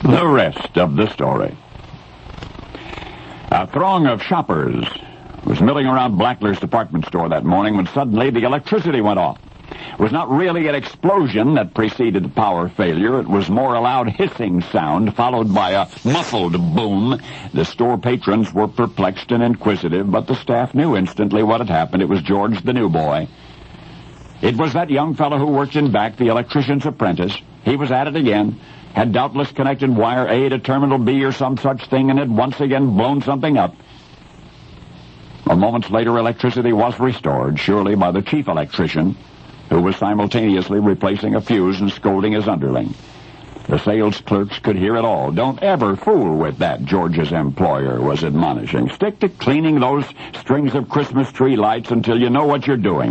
The rest of the story. A throng of shoppers was milling around Blackler's department store that morning when suddenly the electricity went off. It was not really an explosion that preceded the power failure. It was more a loud hissing sound followed by a muffled boom. The store patrons were perplexed and inquisitive, but the staff knew instantly what had happened. It was George, the new boy. It was that young fellow who worked in back, the electrician's apprentice. He was at it again, had doubtless connected wire A to terminal B or some such thing, and had once again blown something up. A moment later, electricity was restored, surely by the chief electrician, who was simultaneously replacing a fuse and scolding his underling. The sales clerks could hear it all. Don't ever fool with that, George's employer was admonishing. Stick to cleaning those strings of Christmas tree lights until you know what you're doing.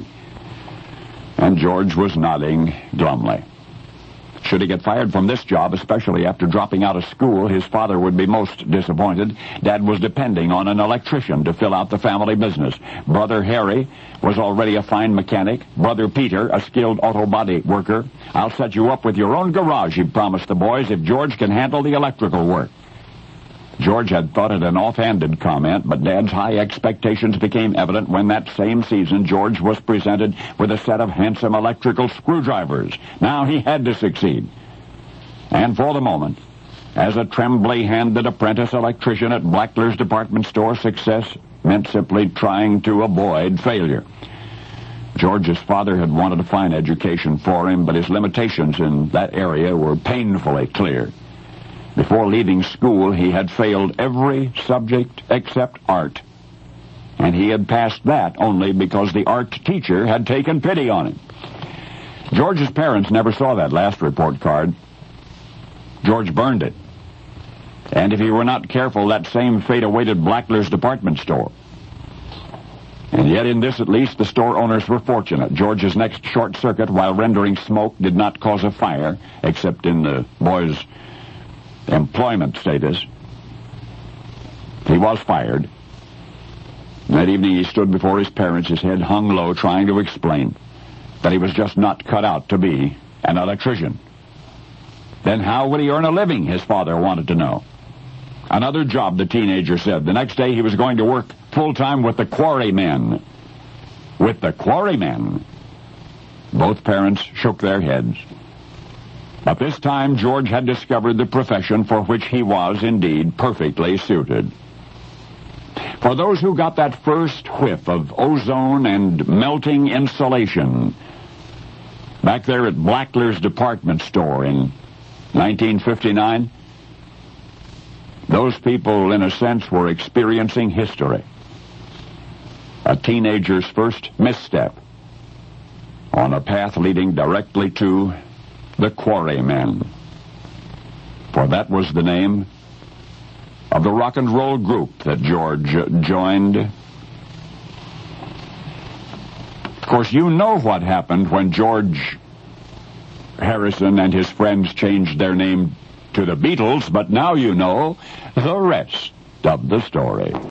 And George was nodding glumly. Should he get fired from this job, especially after dropping out of school, his father would be most disappointed. Dad was depending on an electrician to fill out the family business. Brother Harry was already a fine mechanic. Brother Peter, a skilled auto body worker. I'll set you up with your own garage, he promised the boys, if George can handle the electrical work. George had thought it an offhanded comment, but Dad's high expectations became evident when that same season George was presented with a set of handsome electrical screwdrivers. Now he had to succeed. And for the moment, as a trembly-handed apprentice electrician at Blackler's department store, success meant simply trying to avoid failure. George's father had wanted a fine education for him, but his limitations in that area were painfully clear. Before leaving school, he had failed every subject except art. And he had passed that only because the art teacher had taken pity on him. George's parents never saw that last report card. George burned it. And if he were not careful, that same fate awaited Blackler's department store. And yet in this at least, the store owners were fortunate. George's next short circuit, while rendering smoke, did not cause a fire, except in the boy's employment status. He was fired. That evening he stood before his parents, his head hung low, trying to explain that he was just not cut out to be an electrician. Then how would he earn a living, his father wanted to know. Another job, the teenager said. The next day he was going to work full-time with the quarrymen. With the quarrymen? Both parents shook their heads. But this time, George had discovered the profession for which he was, indeed, perfectly suited. For those who got that first whiff of ozone and melting insulation back there at Blackler's department store in 1959, those people, in a sense, were experiencing history. A teenager's first misstep on a path leading directly to the Quarrymen. For that was the name of the rock and roll group that George joined. Of course, you know what happened when George Harrison and his friends changed their name to the Beatles, but now you know the rest of the story.